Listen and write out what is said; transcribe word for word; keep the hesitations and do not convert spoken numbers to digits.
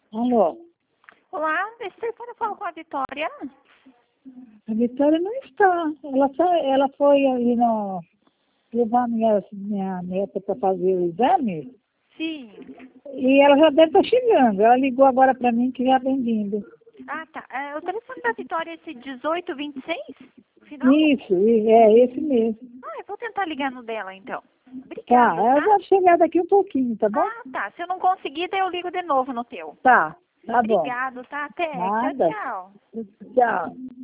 Alô? Olá, esse telefone fala com a Vitória. A Vitória não está. Ela, só, ela foi ali no, levar minha, minha neta para fazer o exame Sim. e ela já deve estar chegando. Ela ligou agora para mim que já vem vindo. Ah, tá. É, o telefone da Vitória é esse dezoito vinte e seis? Final? Isso, e- é esse mesmo. Ah, eu vou tentar ligar no dela, então. Tá, Obrigada, ela tá? vai chegar daqui um pouquinho, tá bom? Ah, tá. Se eu não conseguir, daí eu ligo de novo no teu. Tá, tá bom. Obrigado, tá? Até. Tchau, Nada. tchau. Tchau.